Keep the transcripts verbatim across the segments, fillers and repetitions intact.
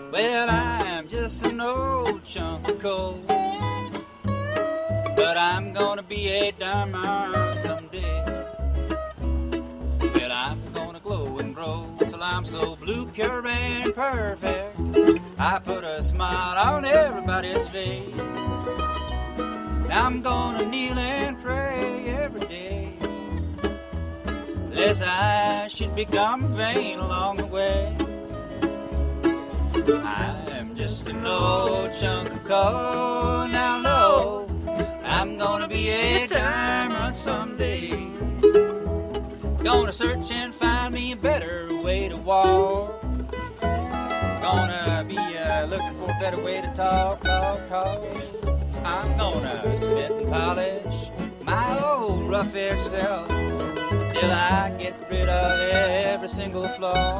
Well, I'm just an old chunk of coal, but I'm gonna be a diamond someday. Well, I'm gonna glow and grow till I'm so blue, pure and perfect, I put a smile on everybody's face. Now I'm gonna kneel and pray every day, lest I should become vain along the way. I'm just an old chunk of coal, now know I'm gonna be a diamond someday. Gonna search and find me a better way to walk. Gonna be uh, looking for a better way to talk, talk, talk. I'm gonna spit and polish my old rough-edged self till I get rid of every single flaw.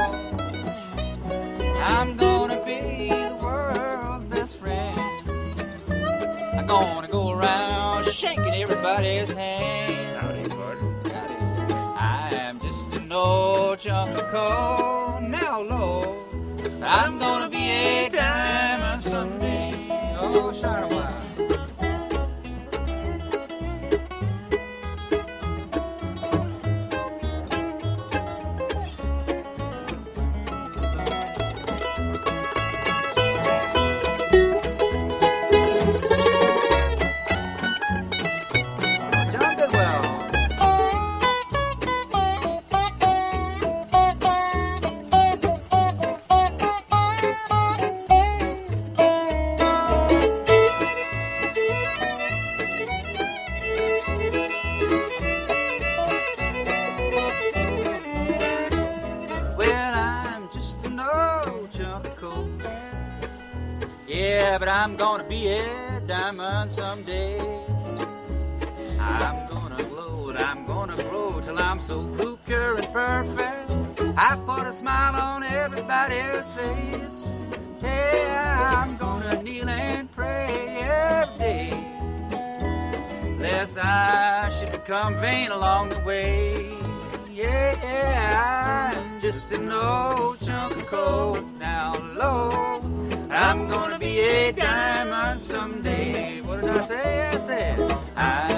I'm gonna be the world's best friend. I'm gonna go around shaking everybody's hand. Howdy, bud. I am just an old chunk of coal, now Lord, I'm gonna be a diamond someday. Oh, shine a while. Yeah, but I'm gonna be a diamond someday. I'm gonna glow and I'm gonna grow till I'm so blue, pure and perfect, I put a smile on everybody's face. Yeah, I'm gonna kneel and pray every day, lest I should become vain along the way. Yeah, I'm just an old chunk of coal, now Lord, I'm gonna be a diamond someday. What did I say? I said I